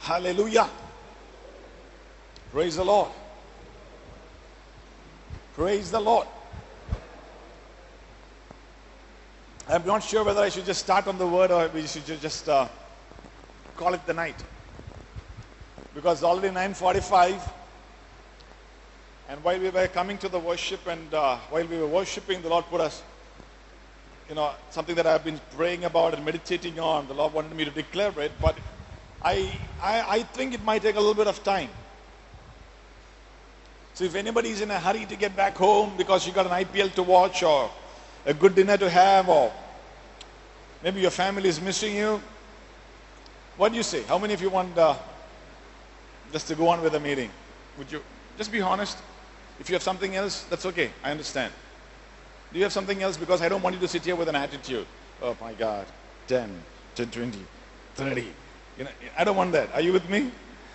Hallelujah. Praise the Lord. Praise the Lord. I'm not sure whether I should just start on the word or we should just call it the night. Because it's already 9:45. And while we were coming to the worship and while we were worshiping, the Lord put us, something that I've been praying about and meditating on. The Lord wanted me to declare it, but I think it might take a little bit of time. So if anybody is in a hurry to get back home because you got an IPL to watch or a good dinner to have, or maybe your family is missing you, what do you say? How many of you want just to go on with the meeting? Would you just be honest? If you have something else, that's okay. I understand. Do you have something else? Because I don't want you to sit here with an attitude. Oh my God, 10, 20, 30. I don't want that. Are you with me?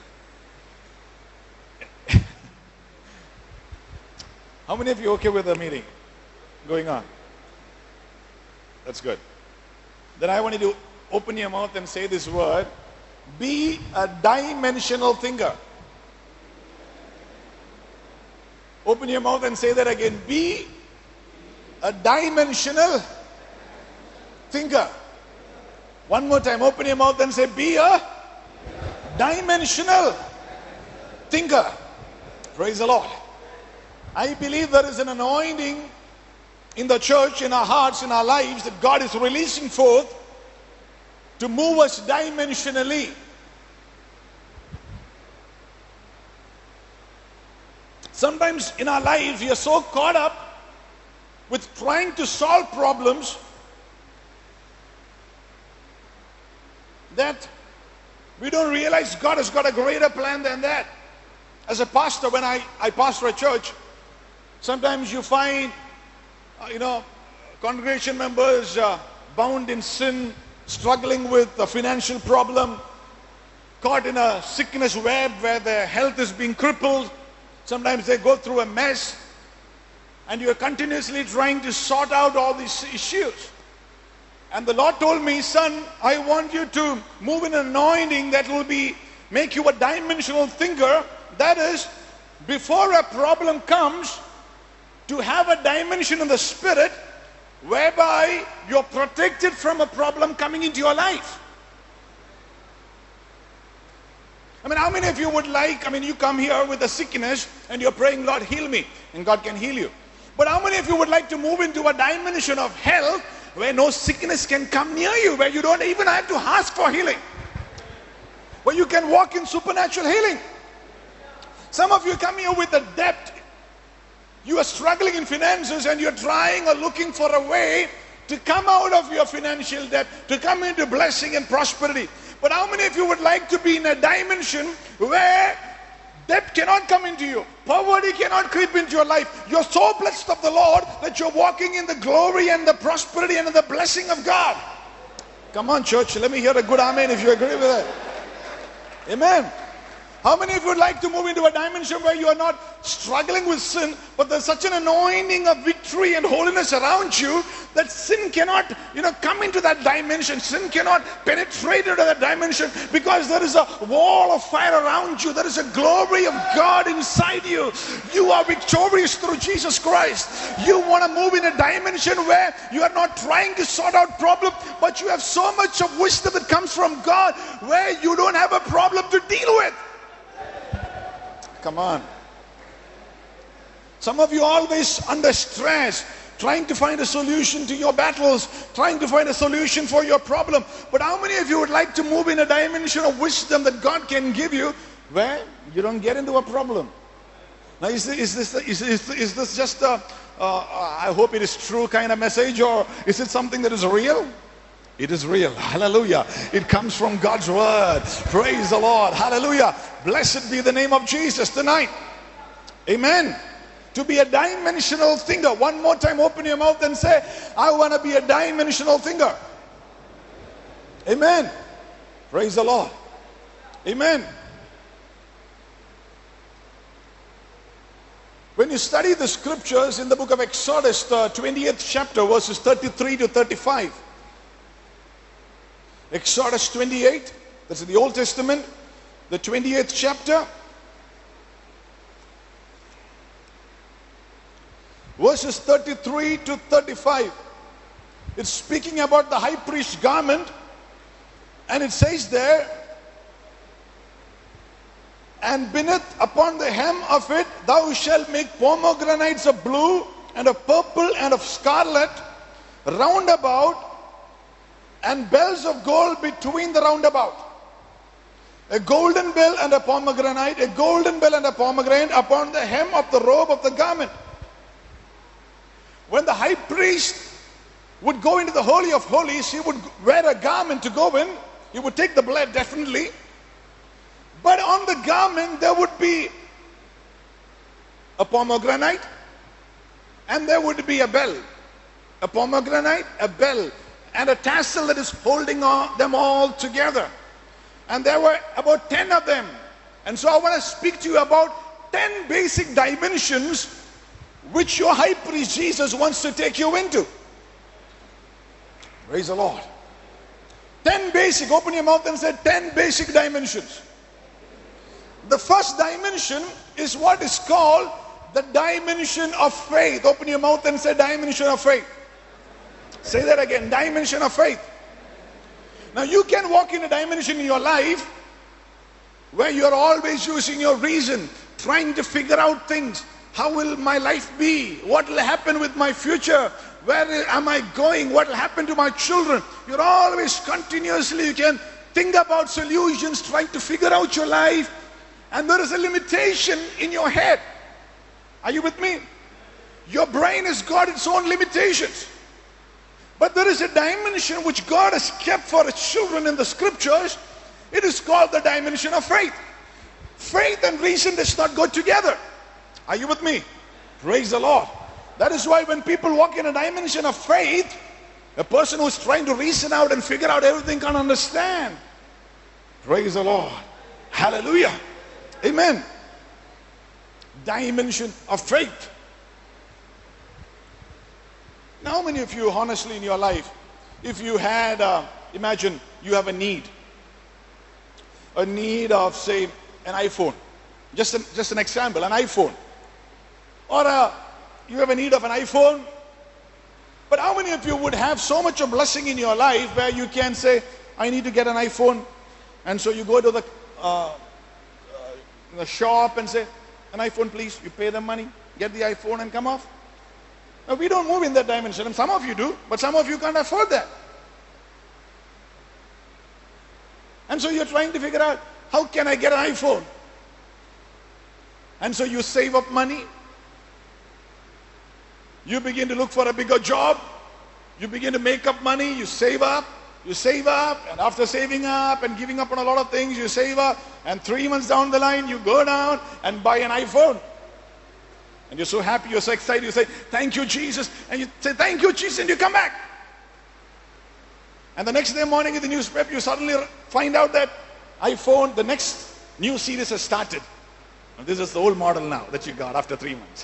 How many of you are okay with the meeting going on? That's good. Then I want you to open your mouth and say this word. Be a dimensional thinker. Open your mouth and say that again. Be a dimensional thinker. One more time. Open your mouth and say, be a dimensional thinker. Praise the Lord. I believe there is an anointing in the church, in our hearts, in our lives, that God is releasing forth to move us dimensionally. Sometimes in our lives we are so caught up with trying to solve problems that we don't realize God has got a greater plan than that. As a pastor, when I pastor a church, sometimes you find, congregation members bound in sin, struggling with a financial problem, caught in a sickness web where their health is being crippled. Sometimes they go through a mess, and you are continuously trying to sort out all these issues. And the Lord told me, son, I want you to move in an anointing that will make you a dimensional thinker. That is, before a problem comes, to have a dimension in the spirit whereby you're protected from a problem coming into your life. How many of you would like, you come here with a sickness and you're praying, Lord, heal me, and God can heal you. But how many of you would like to move into a dimension of health where no sickness can come near you, where you don't even have to ask for healing, where you can walk in supernatural healing? Some of you come here with a debt. You are struggling in finances and you're trying or looking for a way to come out of your financial debt, to come into blessing and prosperity. But how many of you would like to be in a dimension where debt cannot come into you, poverty cannot creep into your life? You're so blessed of the Lord that you're walking in the glory and the prosperity and the blessing of God. Come on, church, let me hear a good amen if you agree with it. Amen. How many of you would like to move into a dimension where you are not struggling with sin, but there's such an anointing of victory and holiness around you that sin cannot, come into that dimension. Sin cannot penetrate into that dimension because there is a wall of fire around you. There is a glory of God inside you. You are victorious through Jesus Christ. You want to move in a dimension where you are not trying to sort out problems, but you have so much of wisdom that comes from God where you don't have a problem to deal with. Come on. Some of you are always under stress, trying to find a solution to your battles, trying to find a solution for your problem. But how many of you would like to move in a dimension of wisdom that God can give you where you don't get into a problem? Now, is this just a, I hope it is true kind of message, or is it something that is real? It is real. Hallelujah. It comes from God's word. Praise the Lord. Hallelujah. Blessed be the name of Jesus tonight. Amen. To be a dimensional thinker. One more time, open your mouth and say, I want to be a dimensional thinker. Amen. Praise the Lord. Amen. When you study the scriptures in the book of Exodus, the 20th chapter, verses 33 to 35. Exodus 28, that's in the Old Testament. the 28th chapter, verses 33 to 35. It's speaking about the high priest's garment, and it says there, and beneath upon the hem of it thou shalt make pomegranates of blue and of purple and of scarlet round about, and bells of gold between the roundabout. A golden bell and a pomegranate, a golden bell and a pomegranate upon the hem of the robe of the garment. When the high priest would go into the Holy of Holies, he would wear a garment to go in. He would take the blood, definitely. But on the garment there would be a pomegranate, and there would be a bell. A pomegranate, a bell, and a tassel that is holding them all together. And there were about 10 of them. And so I want to speak to you about 10 basic dimensions which your high priest Jesus wants to take you into. Praise the Lord. 10 basic, open your mouth and say 10 basic dimensions. The first dimension is what is called the dimension of faith. Open your mouth and say dimension of faith. Say that again, dimension of faith. Now you can walk in a dimension in your life where you are always using your reason, trying to figure out things. How will my life be? What will happen with my future? Where am I going? What will happen to my children? You're always continuously, you can think about solutions, trying to figure out your life. And there is a limitation in your head. Are you with me? Your brain has got its own limitations. But there is a dimension which God has kept for His children in the scriptures. It is called the dimension of faith. Faith and reason does not go together. Are you with me? Praise the Lord. That is why when people walk in a dimension of faith, a person who is trying to reason out and figure out everything can't understand. Praise the Lord. Hallelujah. Amen. Dimension of faith. Now, how many of you, honestly, in your life, if you had, imagine you have a need of, say, an iPhone. Just an example, an iPhone. Or you have a need of an iPhone. But how many of you would have so much of blessing in your life where you can say, I need to get an iPhone. And so you go to the shop and say, an iPhone please. You pay them money, get the iPhone and come off. Now we don't move in that dimension. And some of you do, but some of you can't afford that. And so you're trying to figure out, how can I get an iPhone? And so you save up money. You begin to look for a bigger job. You begin to make up money. You save up. And after saving up and giving up on a lot of things, you save up. And 3 months down the line, you go down and buy an iPhone. And you're so happy, you're so excited. You say, thank you, Jesus. And you say, thank you, Jesus. And you come back. And the next day morning in the newspaper, you suddenly find out that iPhone, the next new series has started. And this is the old model now that you got after 3 months.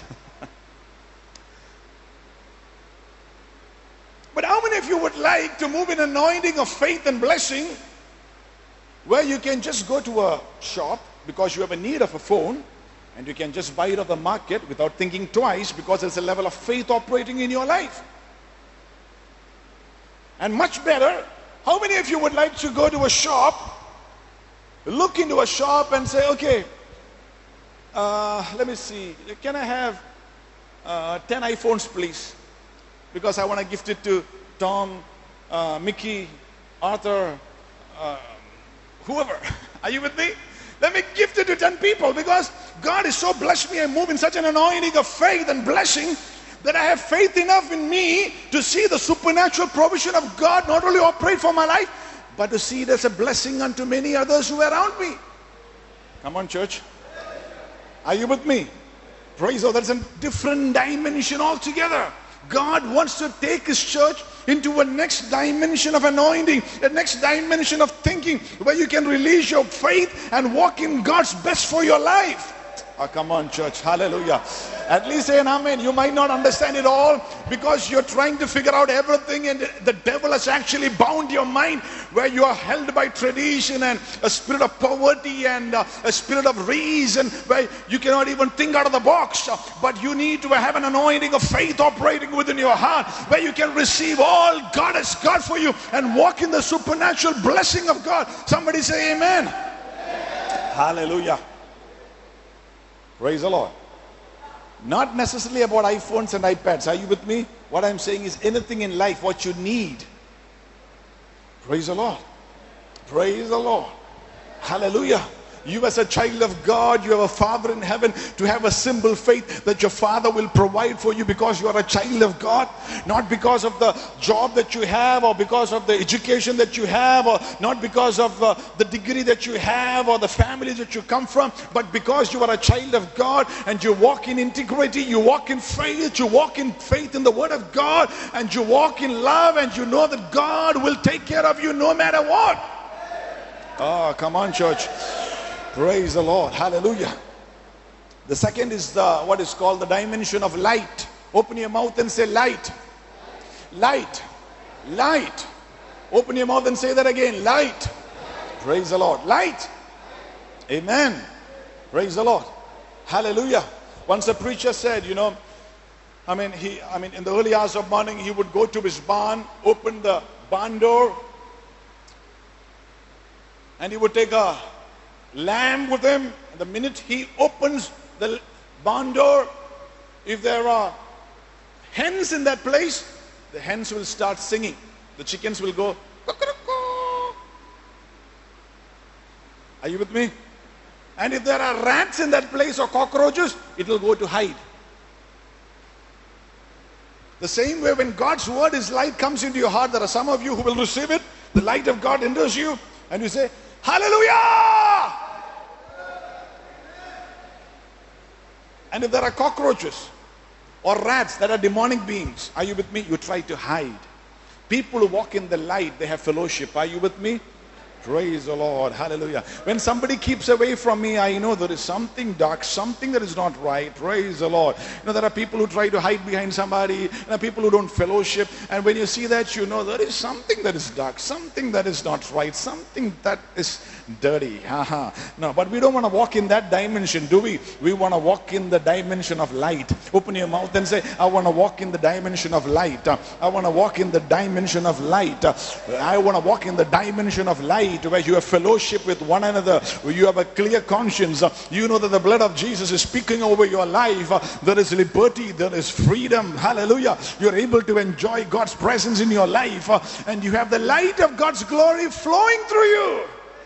But how many of you would like to move in anointing of faith and blessing where you can just go to a shop because you have a need of a phone and you can just buy it off the market without thinking twice because there's a level of faith operating in your life? And much better, how many of you would like to go to a shop, look into a shop and say, okay, let me see, can I have 10 iPhones please? Because I want to gift it to Tom, Mickey, Arthur, whoever. Are you with me? Let me gift it to 10 people because God has so blessed me. I move in such an anointing of faith and blessing that I have faith enough in me to see the supernatural provision of God not only operate for my life, but to see it as a blessing unto many others who are around me. Come on, church. Are you with me? Praise the Lord. That's a different dimension altogether. God wants to take His church into a next dimension of anointing, a next dimension of thinking, where you can release your faith and walk in God's best for your life. Oh, come on, church. Hallelujah. At least say an amen. You might not understand it all because you're trying to figure out everything, and the devil has actually bound your mind where you are held by tradition and a spirit of poverty and a spirit of reason where you cannot even think out of the box. But you need to have an anointing of faith operating within your heart where you can receive all God has got for you and walk in the supernatural blessing of God. Somebody say amen. Hallelujah. Praise the Lord. Not necessarily about iPhones and iPads. Are you with me? What I'm saying is anything in life, what you need. Praise the Lord. Praise the Lord. Hallelujah. You as a child of God, you have a Father in heaven, to have a simple faith that your Father will provide for you because you are a child of God, not because of the job that you have or because of the education that you have or not because of the degree that you have or the family that you come from, but because you are a child of God and you walk in integrity, you walk in faith in the Word of God, and you walk in love, and you know that God will take care of you no matter what. Oh, come on, church. Praise the Lord. Hallelujah. The second is what is called the dimension of light. Open your mouth and say light. Light. Light. Open your mouth and say that again. Light. Praise the Lord. Light. Amen. Praise the Lord. Hallelujah. Once a preacher said, in the early hours of morning, he would go to his barn, open the barn door, and he would take a lamb with him. And the minute he opens the barn door, if there are hens in that place, the hens will start singing. The chickens will go "Cuckoo." Are you with me? And if there are rats in that place or cockroaches, it will go to hide. The same way, when God's word, His light comes into your heart, there are some of you who will receive it. The light of God enters you and you say hallelujah. And if there are cockroaches or rats that are demonic beings, are you with me? You try to hide. People who walk in the light, they have fellowship. Are you with me? Praise the Lord. Hallelujah. When somebody keeps away from me, I know there is something dark, something that is not right. Praise the Lord. There are people who try to hide behind somebody. There are people who don't fellowship. And when you see that, you know there is something that is dark, something that is not right, something that is dirty. No, but we don't want to walk in that dimension, do we? We want to walk in the dimension of light. Open your mouth and say, I want to walk in the dimension of light. I want to walk in the dimension of light. I want to walk in the dimension of light, where you have fellowship with one another, where you have a clear conscience. You know that the blood of Jesus is speaking over your life. There is liberty, there is freedom. Hallelujah. You're able to enjoy God's presence in your life, and you have the light of God's glory flowing through you.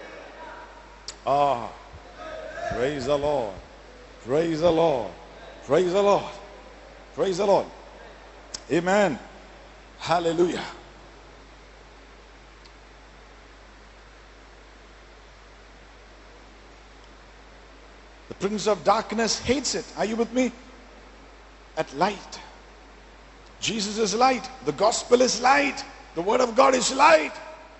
Ah, praise the Lord. Praise the Lord. Praise the Lord. Praise the Lord. Amen. Hallelujah. The prince of darkness hates it. Are you with me? At light. Jesus is light. The gospel is light. The word of God is light.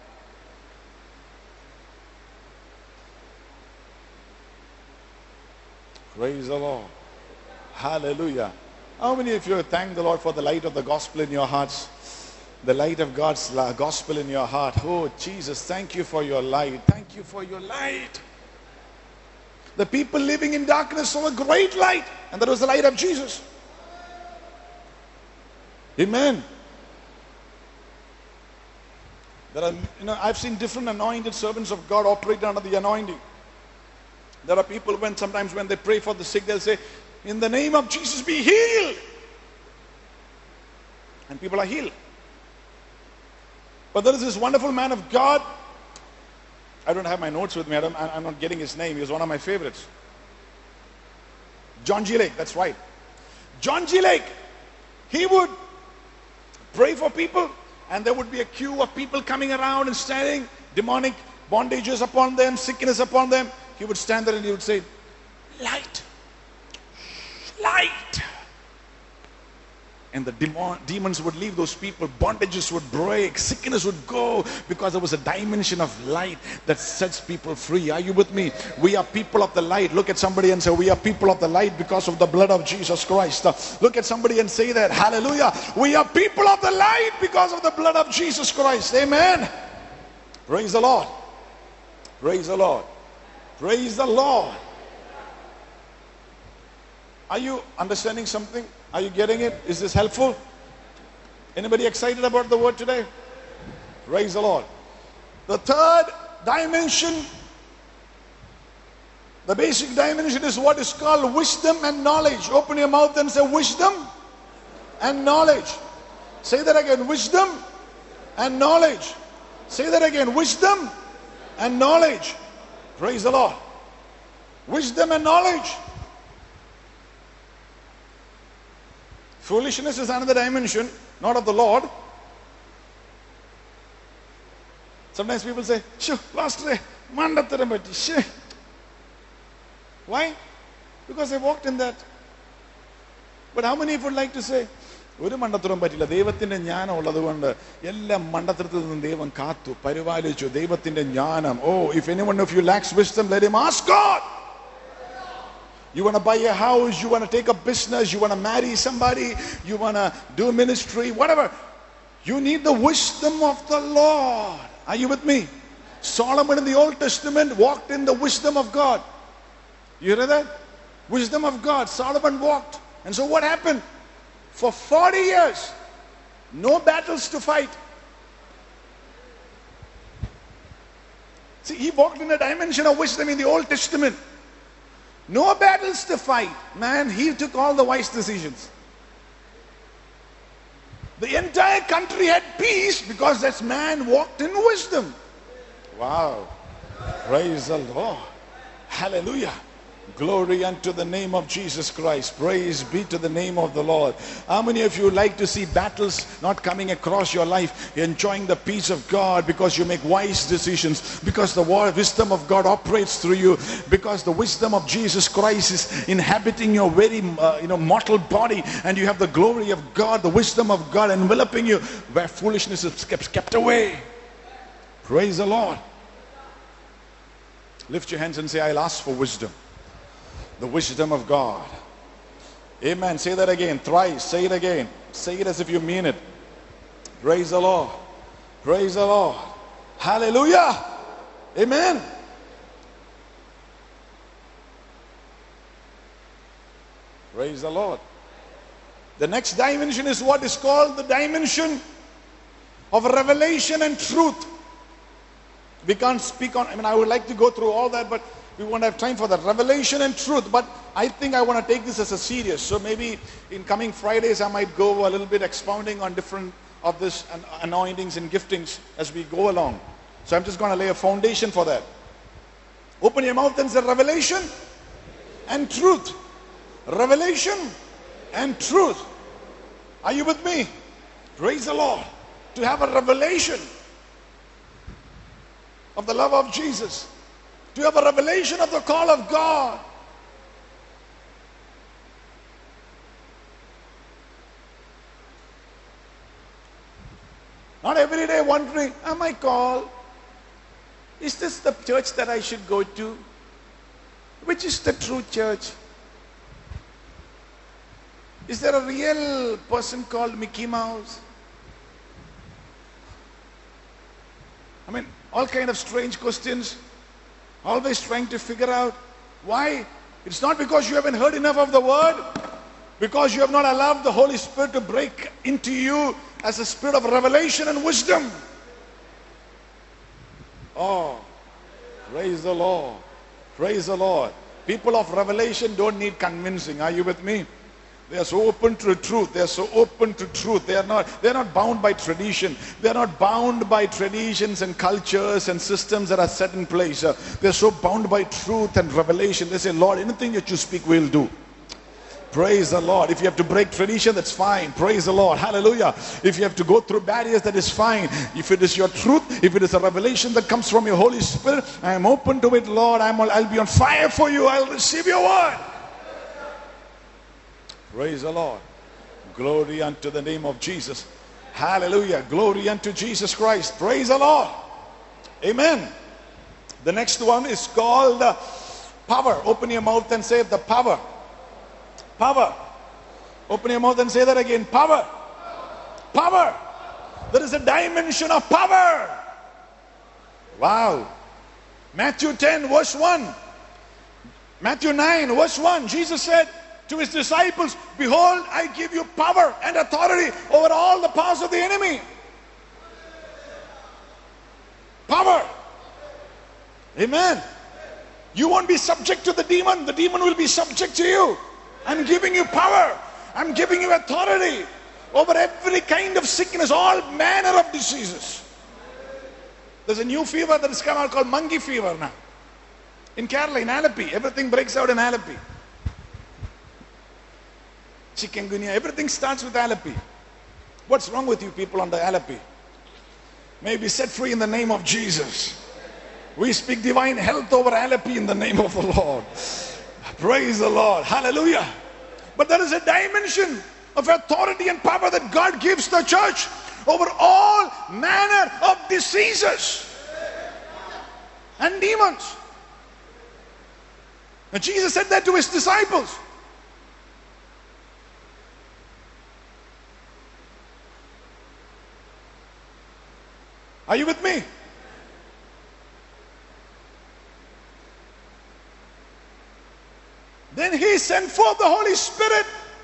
Praise the Lord. Hallelujah. How many of you thank the Lord for the light of the gospel in your hearts? The light of God's gospel in your heart. Oh, Jesus, thank you for your light. Thank you for your light. The people living in darkness saw a great light, and that was the light of Jesus. Amen. There are, I've seen different anointed servants of God operate under the anointing. There are people sometimes when they pray for the sick, they'll say, in the name of Jesus be healed. And people are healed. But there is this wonderful man of God. I don't have my notes with me. I'm not getting his name. He was one of my favorites. John G. Lake, that's right. John G. Lake. He would pray for people, and there would be a queue of people coming around and standing, demonic bondages upon them, sickness upon them. He would stand there and he would say, light, light. And the demons would leave those people, bondages would break, sickness would go, because there was a dimension of light that sets people free. Are you with me? We are people of the light. Look at somebody and say, we are people of the light because of the blood of Jesus Christ. Look at somebody and say that. Hallelujah. We are people of the light because of the blood of Jesus Christ. Amen. Praise the Lord. Praise the Lord. Praise the Lord. Are you understanding something? Are you getting it? Is this helpful? Anybody excited about the word today? Praise the Lord. The third dimension, the basic dimension, is what is called wisdom and knowledge. Open your mouth and say wisdom and knowledge. Say that again, wisdom and knowledge. Say that again, wisdom and knowledge. Praise the Lord. Wisdom and knowledge. Foolishness is another dimension, not of the Lord. Sometimes people say, "Shoo, Pastor, mandatharam patti." Shoo. Why? Because they walked in that. But how many would like to say, ഒരു മണ്ടത്തരം പറ്റില്ല, ദൈവത്തിന്റെ ജ്ഞാനം ഉള്ളത് കൊണ്ട് എല്ലാ മണ്ടത്തരത്തിൽ നിന്നും ദൈവം കാത്തു പരിപാലിച്ചു, ദൈവത്തിന്റെ ജ്ഞാനം. Oh, if anyone of you lacks wisdom, let him ask God. You want to buy a house, you want to take a business, you want to marry somebody, you want to do ministry, whatever. You need the wisdom of the Lord. Are you with me? Solomon in the Old Testament walked in the wisdom of God. You hear that? Wisdom of God. Solomon walked. And so what happened? For 40 years, no battles to fight. See, he walked in a dimension of wisdom in the Old Testament. No battles to fight. Man, he took all the wise decisions. The entire country had peace because that man walked in wisdom. Wow. Praise the Lord. Hallelujah. Glory unto the name of Jesus Christ. Praise be to the name of the Lord. How many of you like to see battles not coming across your life, enjoying the peace of God because you make wise decisions, because the wisdom of God operates through you, because the wisdom of Jesus Christ is inhabiting your very mortal body, and you have the glory of God, the wisdom of God enveloping you, where foolishness is kept away. Praise the Lord. Lift your hands and say, I'll ask for wisdom. The wisdom of God. Amen. Say that again. Thrice. Say it again. Say it as if you mean it. Praise the Lord. Praise the Lord. Hallelujah. Amen. Praise the Lord. The next dimension is what is called the dimension of revelation and truth. We can't speak on, I would like to go through all that, but we won't have time for that. Revelation and truth. But I think I want to take this as a serious. So maybe in coming Fridays, I might go a little bit expounding on different of this anointings and giftings as we go along. So I'm just going to lay a foundation for that. Open your mouth and say revelation and truth. Revelation and truth. Are you with me? Praise the Lord. To have a revelation of the love of Jesus. To have a revelation of the call of God. Not every day wondering, am I called? Is this the church that I should go to? Which is the true church? Is there a real person called Mickey Mouse? All kind of strange questions. Always trying to figure out why. It's not because you haven't heard enough of the word, because you have not allowed the Holy Spirit to break into you as a spirit of revelation and wisdom. Oh, praise the Lord. Praise the Lord. People of revelation don't need convincing. Are you with me? They are so open to truth. They are so open to truth. They are not bound by tradition. They are not bound by traditions and cultures and systems that are set in place. They are so bound by truth and revelation. They say, Lord, anything that you speak, we'll do. Praise the Lord. If you have to break tradition, that's fine. Praise the Lord. Hallelujah. If you have to go through barriers, that is fine. If it is your truth, if it is a revelation that comes from your Holy Spirit, I am open to it, Lord. I'll be on fire for you. I'll receive your word. Praise the Lord. Glory unto the name of Jesus. Hallelujah. Glory unto Jesus Christ. Praise the Lord. Amen. The next one is called power. Open your mouth and say the power. Power. Open your mouth and say that again. Power. Power. There is a dimension of power. Wow. Matthew 10 verse 1. Matthew 9 verse 1. Jesus said to his disciples, behold, I give you power and authority over all the powers of the enemy. Power. Amen. You won't be subject to the demon. The demon will be subject to you. I'm giving you power. I'm giving you authority over every kind of sickness, all manner of diseases. There's a new fever that has come out called monkey fever now. In Kerala, in Alleppey, everything breaks out in Alleppey. Chikungunya, everything starts with Alleppey. What's wrong with you people on the Alleppey? May be set free in the name of Jesus. We speak divine health over Alleppey in the name of the Lord. Praise the Lord. Hallelujah. But there is a dimension of authority and power that God gives the church over all manner of diseases and demons. And Jesus said that to his disciples. Are you with me? Then he sent forth the Holy Spirit,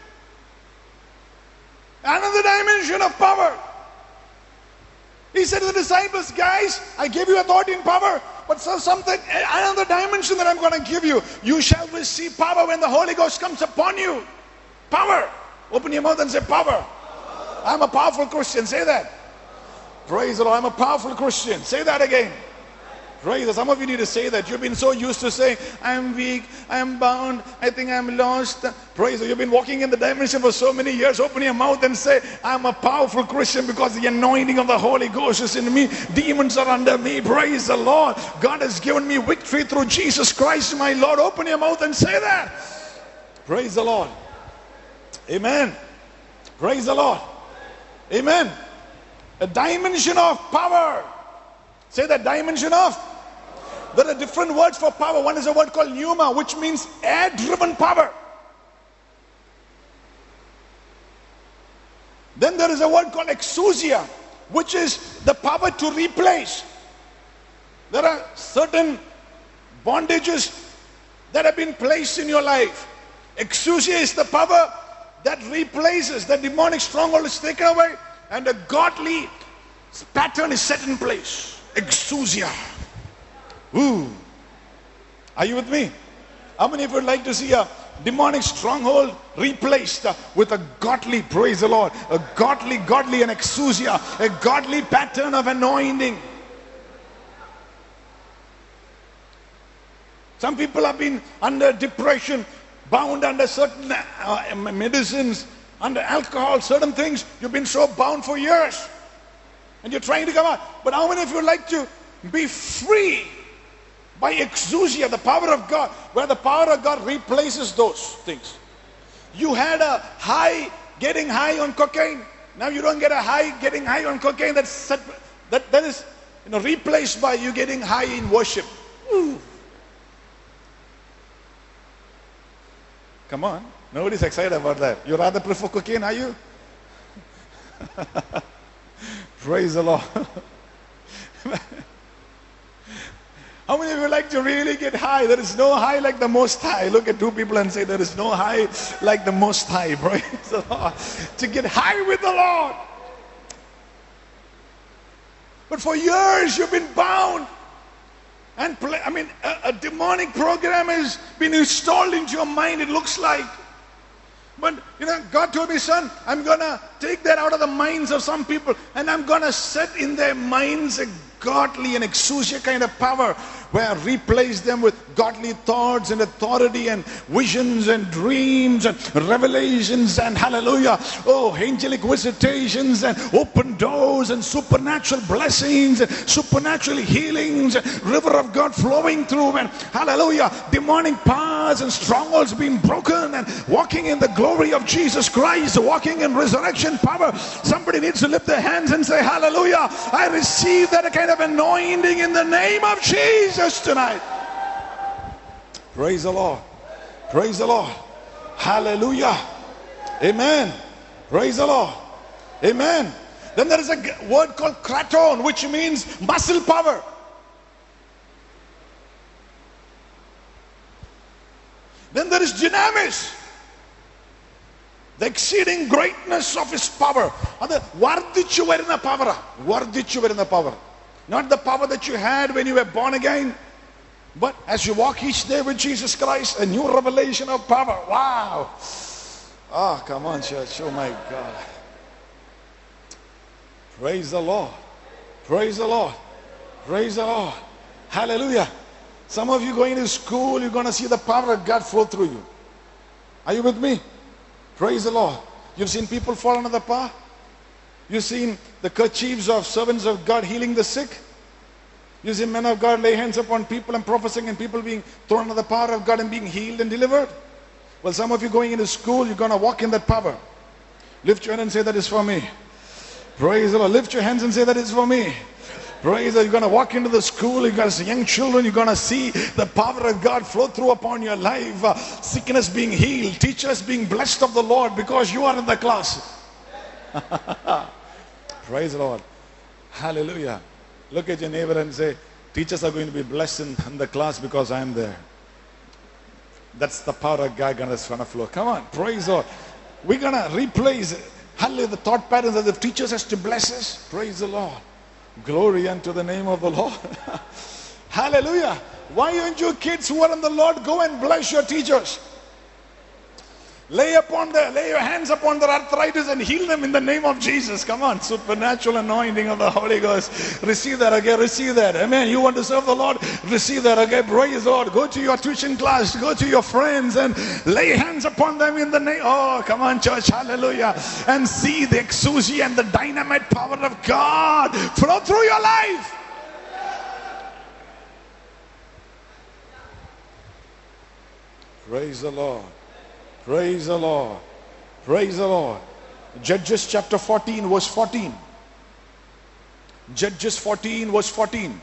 another dimension of power. He said to the disciples, guys, I gave you authority and power, but something, another dimension that I'm going to give you. You shall receive power when the Holy Ghost comes upon you. Power. Open your mouth and say power. I'm a powerful Christian. Say that. Praise the Lord. I'm a powerful Christian. Say that again. Praise the Lord. Some of you need to say that. You've been so used to saying, I'm weak, I'm bound, I think I'm lost. Praise the Lord. You've been walking in the dimension for so many years. Open your mouth and say, I'm a powerful Christian because the anointing of the Holy Ghost is in me. Demons are under me. Praise the Lord. God has given me victory through Jesus Christ, my Lord. Open your mouth and say that. Praise the Lord. Amen. Praise the Lord. Amen. A dimension of power. Say that dimension of. There are different words for power. One is a word called pneuma, which means air-driven power. Then there is a word called exousia, which is the power to replace. There are certain bondages that have been placed in your life. Exousia is the power that replaces. The demonic stronghold is taken away and a godly pattern is set in place. Exousia. Ooh. Are you with me? How many of you would like to see a demonic stronghold replaced with a godly, praise the Lord, a godly and exousia, a godly pattern of anointing? Some people have been under depression, bound under certain medicines, under alcohol, certain things. You've been so bound for years and you're trying to come out. But how many of you would like to be free by exousia, the power of God, where the power of God replaces those things? You had a high, getting high on cocaine. Now you don't get a high, getting high on cocaine. That is replaced by you getting high in worship. Ooh. Come on. Nobody's excited about that. You rather prefer cocaine, are you? Praise the Lord. How many of you like to really get high? There is no high like the Most High. Look at two people and say, there is no high like the Most High. Praise the Lord. To get high with the Lord. But for years you've been bound. And a demonic program has been installed into your mind, it looks like. But God told me, son, I'm gonna take that out of the minds of some people, and I'm gonna set in their minds a godly and exousia kind of power, where I replace them with godly thoughts and authority and visions and dreams and revelations and hallelujah, oh, angelic visitations and open doors and supernatural blessings and supernatural healings and river of God flowing through, and hallelujah, demonic powers and strongholds being broken and walking in the glory of Jesus Christ, walking in resurrection power. Somebody needs to lift their hands and say hallelujah, I receive that kind of anointing in the name of Jesus tonight. Praise the Lord. Praise the Lord. Hallelujah. Amen. Praise the Lord. Amen. Then there is a word called kraton, which means muscle power. Then there is dynamis, the exceeding greatness of his power. That vardichu varuna power. Vardichu varuna power. Not the power that you had when you were born again, but as you walk each day with Jesus Christ, a new revelation of power. Wow. Ah, come on, church. Oh my God. Praise the Lord. Praise the Lord. Praise the Lord. Hallelujah. Some of you going to school, you're going to see the power of God flow through you. Are you with me? Praise the Lord. You've seen people fall under the power. You've seen the kerchiefs of servants of God healing the sick. You've seen men of God lay hands upon people and prophesying, and people being thrown under the power of God and being healed and delivered. Well, some of you going into school, you're going to walk in that power. Lift your hand and say, that is for me. Praise the Lord. Lift your hands and say, that is for me. Praise the Lord. You're going to walk into the school, you're going to see young children, you're going to see the power of God flow through upon your life. Sickness being healed, teachers being blessed of the Lord because you are in the class. Praise the Lord. Hallelujah. Look at your neighbor and say, teachers are going to be blessed in the class because I am there. That's the power of God that's going to flow. Come on, praise the Lord. We're going to replace, hallelujah, the thought patterns as if teachers has to bless us. Praise the Lord. Glory unto the name of the Lord. Hallelujah. Why don't you kids who are in the Lord go and bless your teachers? Lay your hands upon their arthritis and heal them in the name of Jesus. Come on, supernatural anointing of the Holy Ghost. Receive that, okay? Receive that. Amen. You want to serve the Lord? Receive that, okay? Praise the Lord. Go to your tuition class, go to your friends and lay hands upon them in the name. Oh, come on, church. Hallelujah. And see the exousia and the dynamite power of God flow through your life. Praise the Lord. Praise the Lord. Praise the Lord. Judges chapter 14 verse 14. Judges 14 verse 14.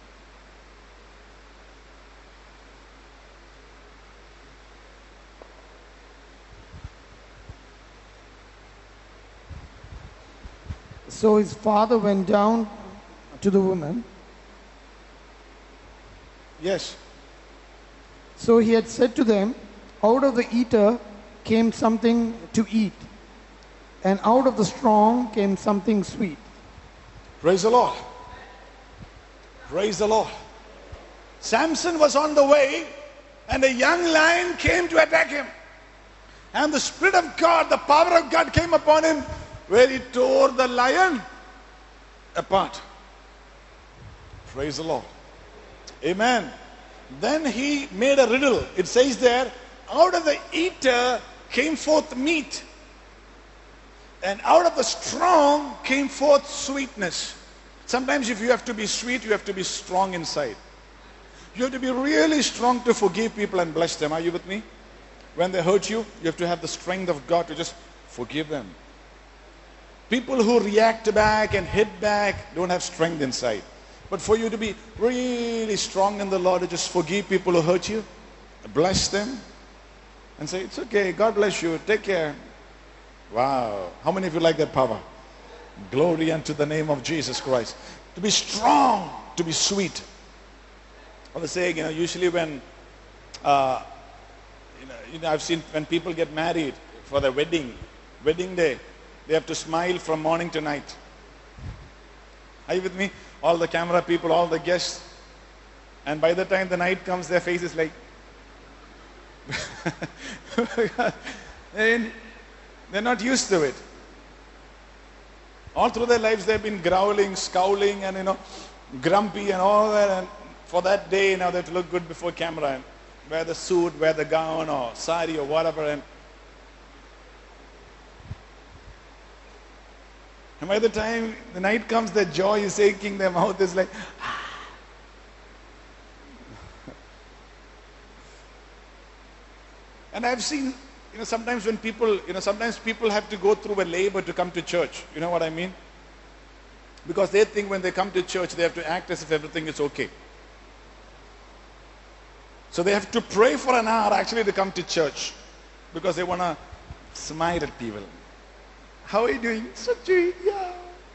So his father went down to the woman. Yes. So he had said to them, out of the eater came something to eat, and out of the strong came something sweet. Praise the Lord. Praise the Lord. Samson was on the way, and a young lion came to attack him. And the Spirit of God, the power of God came upon him, where he tore the lion apart. Praise the Lord. Amen. Then he made a riddle. It says there, out of the eater came forth meat, and out of the strong came forth sweetness. Sometimes if you have to be sweet, you have to be strong inside. You have to be really strong to forgive people and bless them. Are you with me? When they hurt you, you have to have the strength of God to just forgive them. People who react back and hit back don't have strength inside. But for you to be really strong in the Lord, to just forgive people who hurt you, bless them, and say, it's okay, God bless you, take care. Wow. How many of you like that power? Glory unto the name of Jesus Christ. To be strong, to be sweet. I was saying, usually when, I've seen when people get married for their wedding day, they have to smile from morning to night. Are you with me? All the camera people, all the guests. And by the time the night comes, their face is like, they're not used to it. All through their lives they've been growling, scowling, and grumpy and all that. And for that day now they have to look good before camera and wear the suit, wear the gown or sari or whatever. And by the time the night comes, their joy is aching, their mouth is like, And I've seen, sometimes when people, sometimes people have to go through a labor to come to church. You know what I mean? Because they think when they come to church, they have to act as if everything is okay. So they have to pray for an hour actually to come to church. Because they want to smile at people. How are you doing? Suchi, yeah.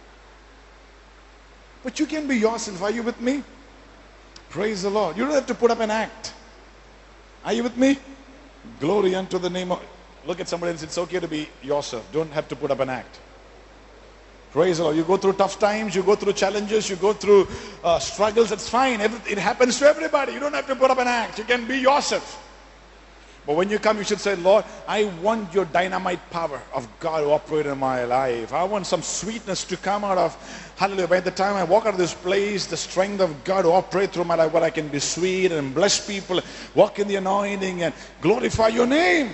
But you can be yourself. Are you with me? Praise the Lord. You don't have to put up an act. Are you with me? Glory unto the name of... Look at somebody and say, it's okay to be yourself. Don't have to put up an act. Praise the Lord. You go through tough times, you go through challenges, you go through struggles, it's fine. It happens to everybody. You don't have to put up an act. You can be yourself. But when you come, you should say, Lord, I want your dynamite power of God to operate in my life. I want some sweetness to come out of, hallelujah, by the time I walk out of this place, the strength of God to operate through my life, where I can be sweet and bless people, walk in the anointing and glorify your name.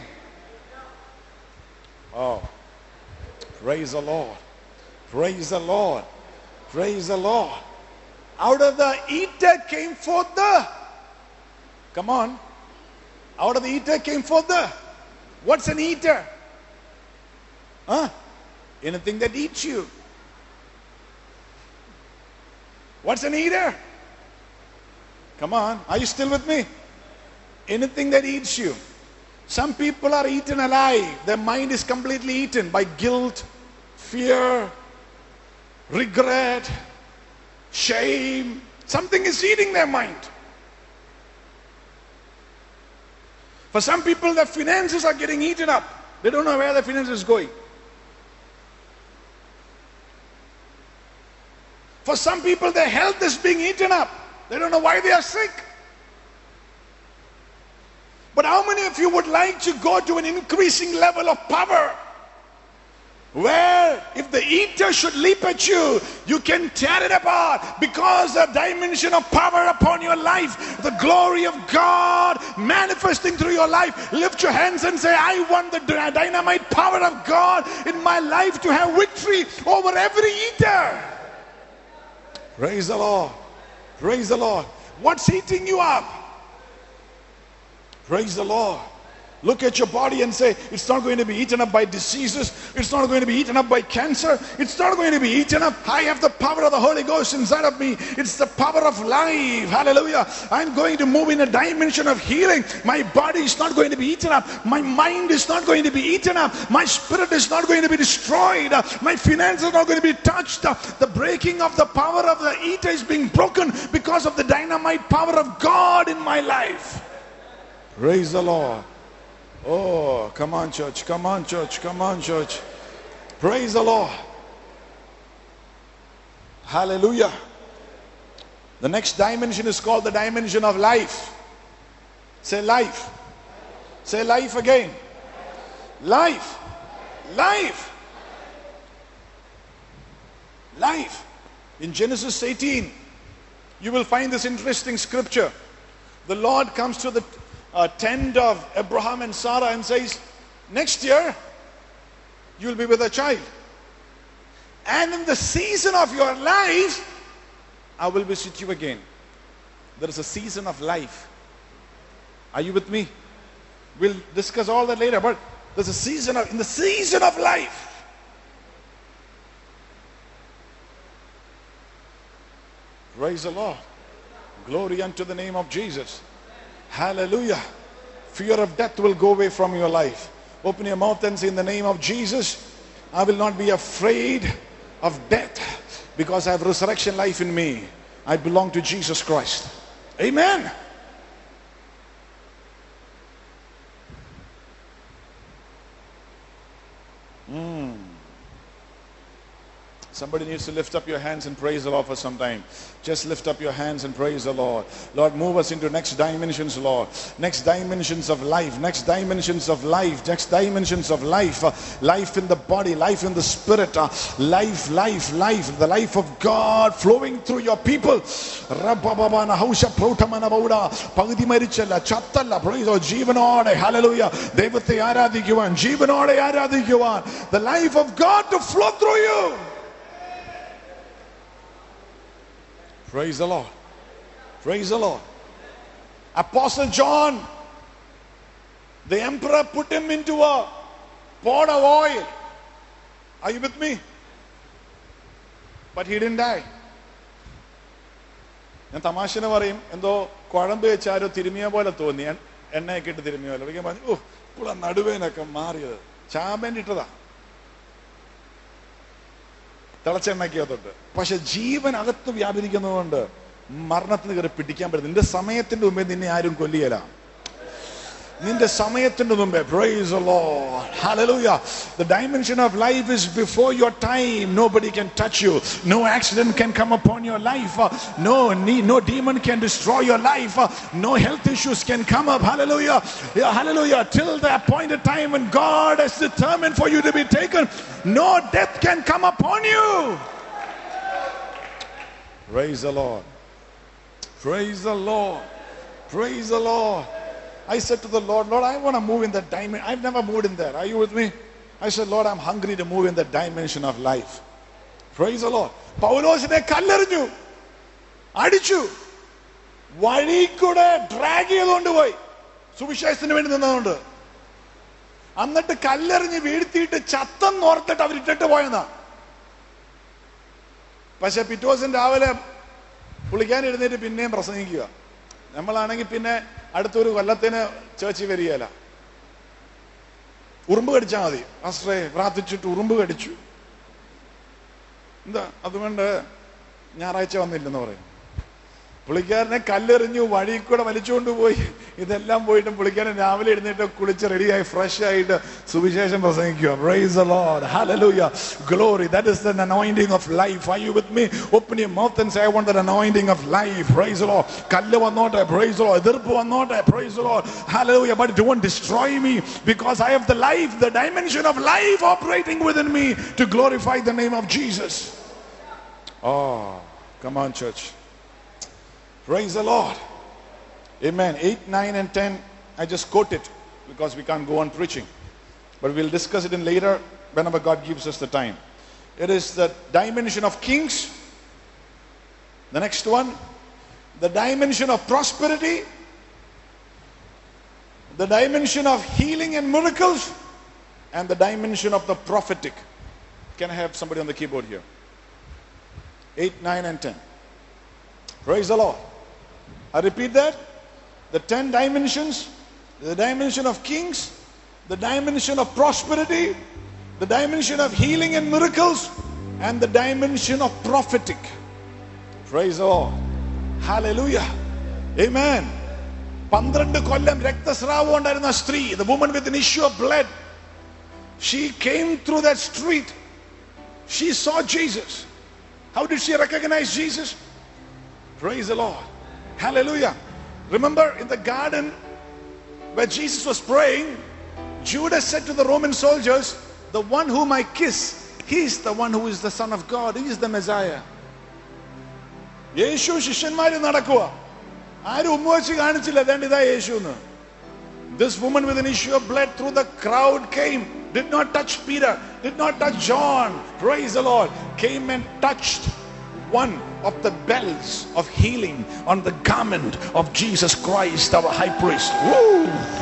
Oh, praise the Lord. Praise the Lord. Praise the Lord. Out of the eater came forth the, come on. Out of the eater came forth the, what's an eater? Anything that eats you. What's an eater? Come on, are you still with me? Anything that eats you. Some people are eaten alive. Their mind is completely eaten by guilt, fear, regret, shame. Something is eating their mind. For some people, their finances are getting eaten up. They don't know where their finances is going. For some people, their health is being eaten up. They don't know why they are sick. But how many of you would like to go to an increasing level of power? Where if the eater should leap at you, you can tear it apart, because the dimension of power upon your life, the glory of God manifesting through your life. Lift your hands and say, I want the dynamite power of God in my life to have victory over every eater. Praise the Lord. Praise the Lord. What's eating you up? Praise the Lord. Look at your body and say, it's not going to be eaten up by diseases. It's not going to be eaten up by cancer. It's not going to be eaten up. I have the power of the Holy Ghost inside of me. It's the power of life. Hallelujah. I'm going to move in a dimension of healing. My body is not going to be eaten up. My mind is not going to be eaten up. My spirit is not going to be destroyed. My finances are not going to be touched. The breaking of the power of the eater is being broken because of the dynamite power of God in my life. Praise the Lord. Oh, come on, church. Come on, church. Come on, church. Praise the Lord. Hallelujah. The next dimension is called the dimension of life. Say life. Say life again. Life. Life. Life. In Genesis 18, you will find this interesting scripture. The Lord comes to the tent of Abraham and Sarah and says, next year you'll be with a child, and in the season of your life I will visit you again. There is a season of life. Are you with me? We'll discuss all that later, but there's a season of, in the season of life. Praise the Lord. Glory unto the name of Jesus. Hallelujah. Fear of death will go away from your life. Open your mouth and say, in the name of Jesus, I will not be afraid of death, because I have resurrection life in me. I belong to Jesus Christ. Amen. Somebody needs to lift up your hands and praise the Lord for some time. Just lift up your hands and praise the Lord. Lord, move us into next dimensions, Lord. Next dimensions of life. Next dimensions of life. Next dimensions of life. Life in the body. Life in the spirit. Life. The life of God flowing through your people. പകുതി മരിച്ചല്ല, ചത്തല്ല. Praise God. ജീവനോടെ, hallelujah. ദൈവത്തെ ആരാധിക്കുവാൻ, ജീവനോടെ ആരാധിക്കുവാൻ. The life of God to flow through you. Praise the Lord. Praise the Lord. Apostle John, the emperor put him into a pot of oil. Are you with me? But he didn't die. ഞാൻ തമാശന് പറയും, എന്തോ കുഴമ്പ് വെച്ചാരോ തിരുമിയ പോലെ തോന്നി, എണ്ണയൊക്കെ ഇട്ട് തിരുമിയ പോലെ. ഒരിക്കൽ പറഞ്ഞു, ഇപ്പോൾ നടുവേനൊക്കെ മാറിയത് ചാമ്പൻ ഇട്ടതാ, തിളച്ചെണ്ണയ്ക്കകത്തോട്ട്. പക്ഷെ ജീവൻ അകത്ത് വ്യാപരിക്കുന്നതുകൊണ്ട് മരണത്തിന് കയറി പിടിക്കാൻ പറ്റും. നിന്റെ സമയത്തിന്റെ മുമ്പേ നിന്നെ ആരും കൊല്ലിയല. നിന്റെ സമയത്തിന്റെ മുമ്പേ. Praise the Lord. Hallelujah. The dimension of life is before your time. Nobody can touch you. No accident can come upon your life. No demon can destroy your life. No health issues can come up. Hallelujah. Yeah, hallelujah. Till the appointed time when God has determined for you to be taken, no death can come upon you. Praise the Lord. Praise the Lord. Praise the Lord. I said to the Lord, Lord, I want to move in that dimension. I've never moved in there. Are you with me? I said, Lord, I'm hungry to move in that dimension of life. Praise the Lord. പൗലോസിനെ കല്ലെറിഞ്ഞു, അടിച്ചു, വഴി കൂടെ drag ചെയ്തുകൊണ്ട് പോയി, സുവിശേഷത്തിന് വേണ്ടി നിന്നതുകൊണ്ട്. എന്നിട്ട് കല്ലെറിഞ്ഞ് വീഴ്ത്തിയിട്ട് ചത്തെന്ന് ഓർത്തിട്ട് അവരിട്ടിട്ട് പോയെന്നാ. പക്ഷെ പിറ്റേ ദിവസം രാവിലെ പുള്ളിക്കാൻ എഴുന്നേറ്റ് പിന്നെയും പ്രസംഗിക്കുക. നമ്മളാണെങ്കിൽ പിന്നെ അടുത്തൊരു കൊല്ലത്തിന് ചേർച്ചിൽ വരികയില്ല. ഉറുമ്പ് കടിച്ചാൽ മതി. പാസ്റ്ററെ പ്രാർത്ഥിച്ചിട്ട് ഉറുമ്പ് കടിച്ചു, എന്താ അതുകൊണ്ട് ഞായറാഴ്ച വന്നില്ലെന്ന് പറയും. പുള്ളിക്കാരനെ കല്ലെറിഞ്ഞു, വഴി കൂടെ വലിച്ചുകൊണ്ട് പോയി. ഇതെല്ലാം പോയിട്ടും പുള്ളിക്കാരൻ രാവിലെ എഴുന്നേറ്റ് കുളിച്ച് റെഡിയായി ഫ്രഷ് ആയിട്ട് സുവിശേഷം പ്രസംഗിക്കുക. Praise the Lord. Hallelujah. Glory. That is the anointing of life. Are you with me? Open your mouth and say, I want that anointing of life. Praise the Lord. കല്ല് വന്നോട്ടെ. Praise the Lord. എതിർപ്പ് വന്നോട്ടെ. Praise the Lord. Hallelujah. But it won't destroy me because I have the life, the dimension of life operating within me to glorify the name of Jesus. Oh, come on, church. Praise the Lord. Amen. 8, 9 and 10, I just quote it because we can't go on preaching. But we'll discuss it in later whenever God gives us the time. It is the dimension of kings. The next one, the dimension of prosperity. The dimension of healing and miracles. And the dimension of the prophetic. Can I have somebody on the keyboard here? 8, 9 and 10. Praise the Lord. I repeat that. The 10 dimensions, the dimension of kings, the dimension of prosperity, the dimension of healing and miracles, and the dimension of prophetic. Praise the Lord. Hallelujah. Amen. 12 കൊല്ലം രക്തസ്രാവം ഉണ്ടായിരുന്ന സ്ത്രീ, the woman with an issue of blood, she came through that street. She saw Jesus. How did she recognize Jesus? Praise the Lord. Hallelujah. Remember in the garden where Jesus was praying, Judas said to the Roman soldiers, the one whom I kiss, he is the one who is the Son of God. He is the Messiah. യേശു ശിഷ്യന്മാര് നടക്കുക, ആരും ഉമ്മവച്ച് കാണിച്ചില്ല, ഇതാ യേശു എന്ന്. This woman with an issue of blood through the crowd came, did not touch Peter, did not touch John. Praise the Lord. Came and touched one of the bells of healing on the garment of Jesus Christ, our high priest. Woo!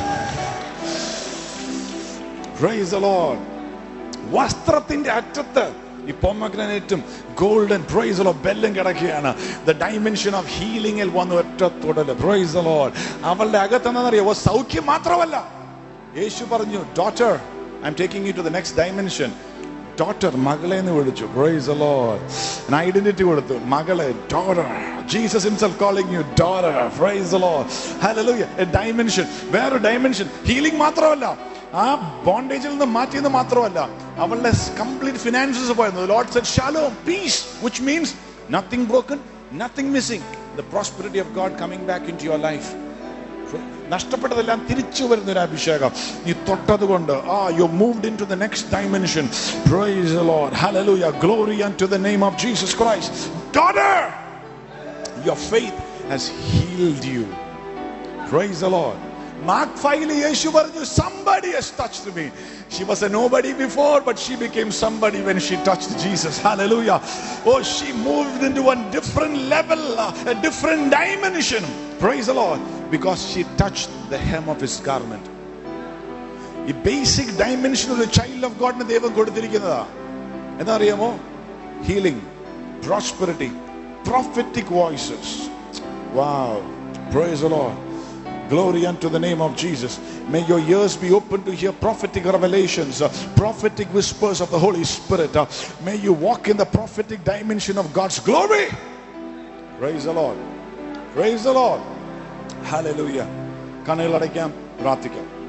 Praise the Lord. വസ്ത്രത്തിന്റെ അറ്റത്ത് ഈ പൊമഗ്രാനേറ്റും golden prize the Lord ബെല്ലും കിടക്കുകയാണ്. The dimension of ഹീലിംഗിൽ വന്ന് ഒറ്റ തൊടല്. Price the Lord. അവളുടെ അകത്തെന്നറിയോ, സൗഖ്യം മാത്രമല്ല, യേശു പറഞ്ഞു, daughter, I'm taking you to the next dimension. Daughter, മകളെ എന്ന് വിളിച്ചു. Praise the Lord. An identity കൊടുത്തു, മകളെ, daughter. Jesus himself calling you daughter. Praise the Lord. Hallelujah. A dimension. വേറെ dimension. Healing മാത്രമല്ല, ആ ബോണ്ടേജിൽ നിന്ന് മാറ്റിയെന്ന് മാത്രമല്ല, അവളുടെ കംപ്ലീറ്റ് ഫിനാൻസസ് പോയിരുന്നു. The Lord said shalom, peace, which means nothing broken, nothing missing. The prosperity of God coming back into your life. നഷ്ടപ്പെട്ടതെല്ലാം തിരിച്ചു വരുന്ന ഒരു അഭിഷേകം നീ തൊട്ടത് കൊണ്ട് you moved into the next dimension. Praise the Lord. Hallelujah. Glory unto the name of Jesus Christ. Daughter, your faith has healed you. Praise the Lord. Mark 5 യേശു പറഞ്ഞു, somebody has touched me. She was a nobody before, but she became somebody when she touched Jesus. Hallelujah. Oh, she moved into a different level, a different dimension. Praise the Lord. Because she touched the hem of his garment. ഈ basic dimension ഒരു child of ഗോഡിന് ദൈവം കൊടുത്തിരിക്കുന്നതാ. എന്താ അറിയാമോ? Healing, prosperity, prophetic voices. Wow. Praise the Lord. Glory unto the name of Jesus. May your ears be open to hear prophetic revelations, prophetic whispers of the Holy Spirit. May you walk in the prophetic dimension of God's glory. Praise the Lord. Praise the Lord. Hallelujah. കണ്ണുകൾ അടയ്ക്കാം, പ്രാർത്ഥിക്കാം.